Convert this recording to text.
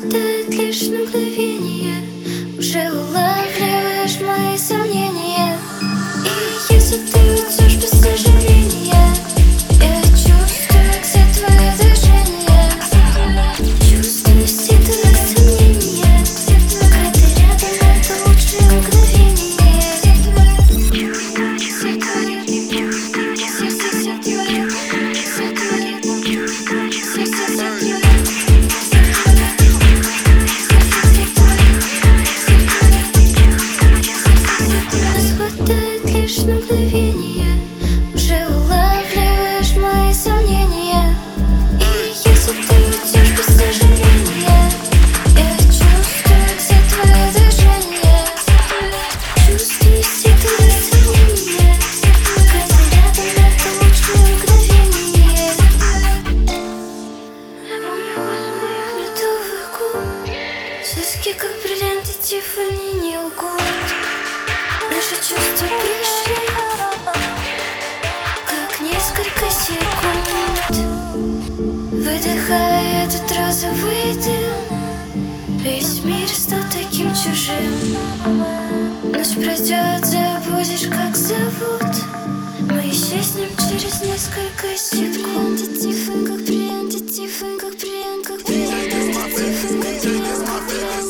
хватает лишь на мгновение. Уже улавливаешь мои сомнения. И если ты уйдешь без сожаления, я чувствую, где твое движение. Чувствую считанных сомнения. Когда ты рядом, это лучшее мгновение. Чувствую, хватает лишь на мгновение. Уже улавливаешь мои сомнения. И если ты уйдешь без сожаления, я чувствую, где твое движение. Чувствую считанные сомнения. Когда рядом, это лучшее мгновение. Ледовый губ, сиськи как бриллианты Тиффани не лгут. Наши чувства пришли, как несколько секунд. Выдыхая этот розовый дым, весь мир стал таким чужим. Ночь пройдет, забудешь, как зовут. Мы исчезнем через несколько секунд. Тиффани, как бриллианты, Тиффани, как бриллианты, как бриллианты, Тиффани, как бриллианты.